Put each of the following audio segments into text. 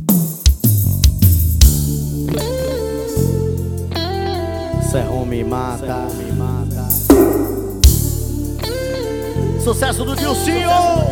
Serrão me mata. Sucesso do Dilcinho.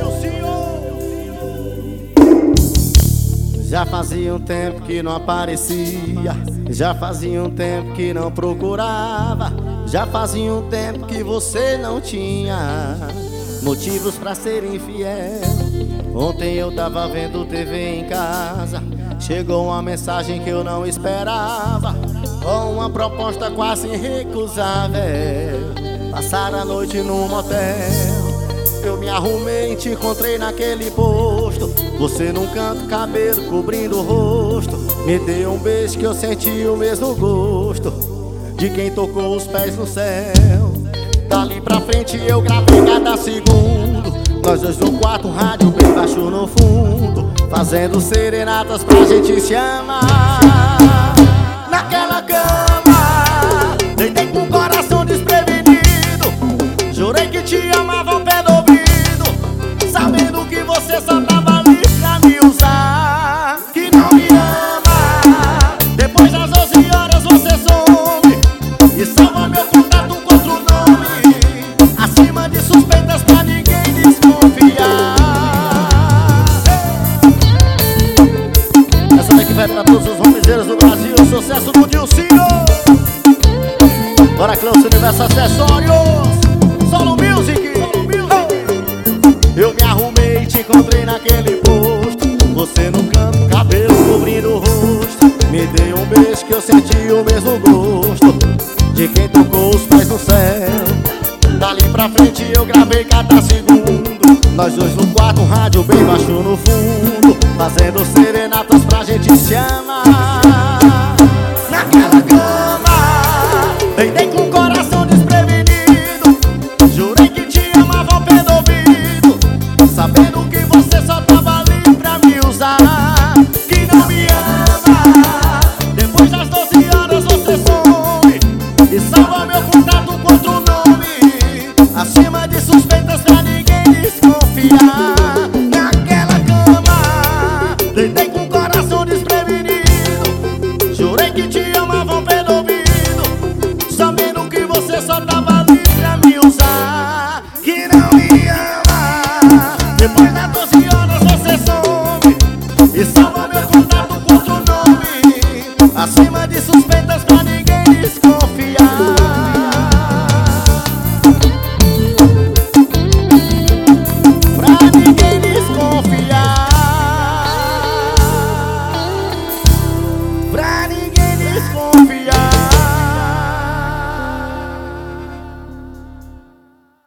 Já fazia um tempo que não aparecia, já fazia um tempo que não procurava, já fazia um tempo que você não tinha motivos pra ser infiel. Ontem eu tava vendo TV em casa, chegou uma mensagem que eu não esperava, com uma proposta quase irrecusável: passar a noite num motel. Eu me arrumei e te encontrei naquele posto, você num canto, cabelo cobrindo o rosto. Me deu um beijo que eu senti o mesmo gosto de quem tocou os pés no céu. Dali pra frente eu gravei cada segundo, nós dois no quarto, rádio bem baixo no fundo, fazendo serenatas pra gente se amar. Naquela cama, deitei com o coração desprevenido, jurei que te amava ao pé do ouvido, sabendo que você só tava ali pra me usar. Que não me ama, depois das 12 horas você some e salva meu contato com outro nome, acima de suspeitas pra ninguém desconfiar. Essa daqui vai pra todos os romizeiros do Brasil, sucesso do Dilcinho. Bora Close Universo Acessórios, Solo Music. Eu me arrumei e te encontrei naquele posto, você no canto, cabelo cobrindo o rosto. Me dei um beijo que eu senti o mesmo gosto de quem tocou os pés no céu. Dali pra frente eu gravei cada segundo, nós dois no quarto, rádio bem baixo no fundo, fazendo serenatas pra gente se amar. Naquela cama, deitei com o coração desprevenido, jurei que te amava ao pé do ouvido, sabendo que você só tava ali pra me usar. Que não me ama, depois das 12 horas você some e salva meu contato com outro nome, acima de suspeitas pra ninguém desconfiar. Naquela cama, deitei com o coração desprevenido, jurei que te amava ao pé do ouvido, sabendo que você só tava ali pra me usar. Que não me ama, depois das 12 horas você some e salva meu contato com outro nome, acima de suspeitas pra